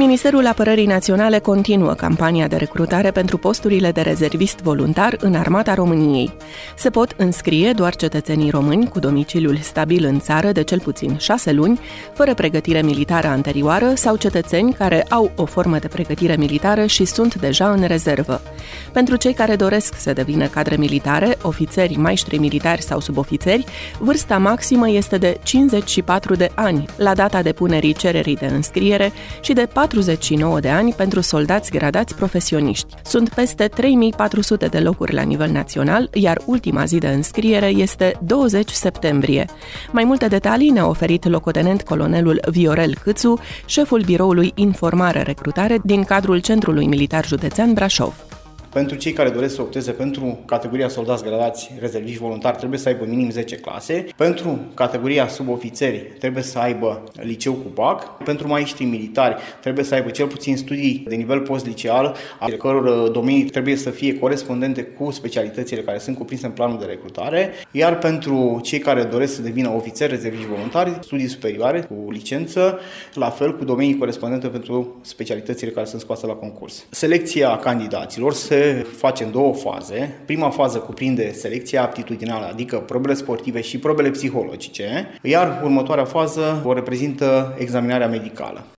Ministerul Apărării Naționale continuă campania de recrutare pentru posturile de rezervist voluntar în Armata României. Se pot înscrie doar cetățenii români cu domiciliul stabil în țară de cel puțin 6 luni, fără pregătire militară anterioară sau cetățeni care au o formă de pregătire militară și sunt deja în rezervă. Pentru cei care doresc să devină cadre militare, ofițeri, maestri militari sau subofițeri, vârsta maximă este de 54 de ani la data depunerii cererii de înscriere și de 49 de ani pentru soldați gradați profesioniști. Sunt peste 3400 de locuri la nivel național, iar ultima zi de înscriere este 20 septembrie. Mai multe detalii ne-a oferit locotenent colonelul Viorel Câțu, șeful biroului Informare Recrutare din cadrul Centrului Militar Județean Brașov. Pentru cei care doresc să opteze pentru categoria soldați gradați rezerviști voluntari trebuie să aibă minim 10 clase. Pentru categoria subofițeri trebuie să aibă liceu cu BAC. Pentru maestri militari trebuie să aibă cel puțin studii de nivel postliceal, ale căror domenii trebuie să fie corespondente cu specialitățile care sunt cuprinse în planul de recrutare. Iar pentru cei care doresc să devină ofițeri rezerviști voluntari, studii superioare cu licență, la fel cu domenii corespondente pentru specialitățile care sunt scoase la concurs. Selecția candidaților se face în două faze. Prima fază cuprinde selecția aptitudinală, adică probele sportive și probele psihologice, iar următoarea fază o reprezintă examinarea medicală.